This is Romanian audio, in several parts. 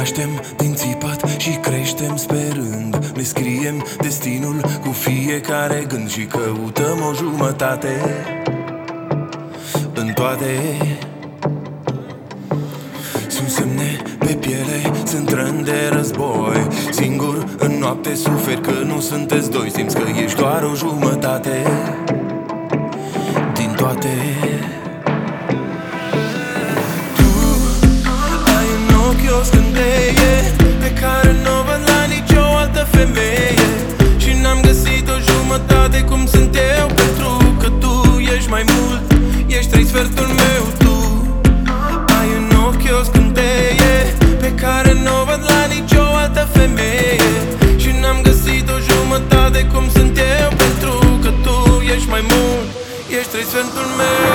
naștem din țipat și creștem sperând. Ne scriem destinul cu fiecare gând și căutăm o jumătate în toate. Sunt semne pe piele, sunt răni de război. Singur în noapte suferi că nu sunteți doi. Simți că ești doar o jumătate din toate. Tu ai în ochi o scânteie pe care n-o văd la nicio altă femeie. Și n-am găsit o jumătate cum sunt eu, pentru că tu ești mai mult, ești trei sfertul meu. Tu ai în ochi o scânteie pe care n-o văd la nicio altă femeie. Și n-am găsit o jumătate cum sunt eu, pentru că tu ești mai mult, ești trei sfertul meu.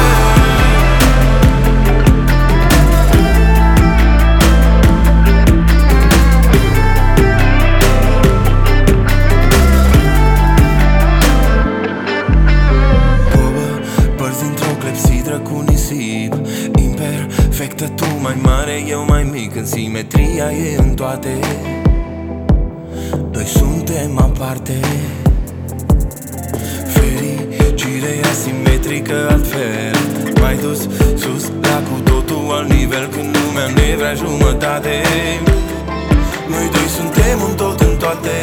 Cu nisip imperfectă, tu mai mare, eu mai mic. În simetria e în toate, noi suntem aparte. Fericire asimetrică altfel, mai dus sus la cu totul alt nivel. Când lumea ne vrea jumătate, noi doi suntem un tot în toate.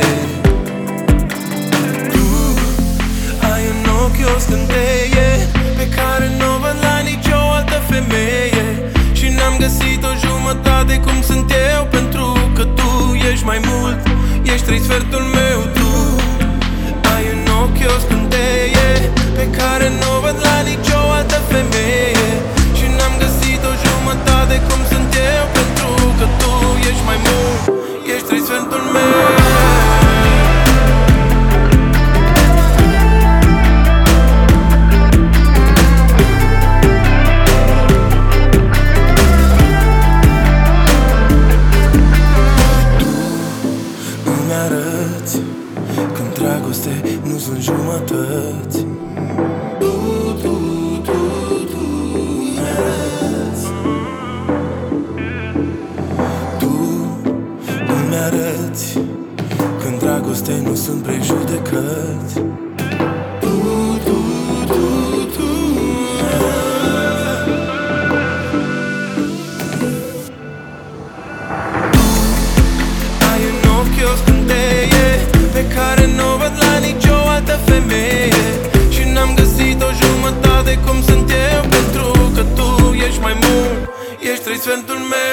Tu ai în ochi o scânteie pe care n-o văd la nicio altă femeie. Și n-am găsit o jumătate cum sunt eu, pentru că tu ești mai mult, ești trei sfertul meu. Tu ai în ochi o scânteie pe care n-o văd la nicio altă femeie. Și n-am găsit o jumătate cum sunt eu, pentru că tu ești mai mult, ești trei sfertul meu. Când dragoste nu sunt jumătăți. Tu mi-arăți. Tu mi-arăți când dragoste nu sunt prejudecăți. Pe care n-o văd la nicio altă femeie. Și n-am găsit o jumătate cum sunt eu, pentru că tu ești mai mult, ești trei sfertul meu.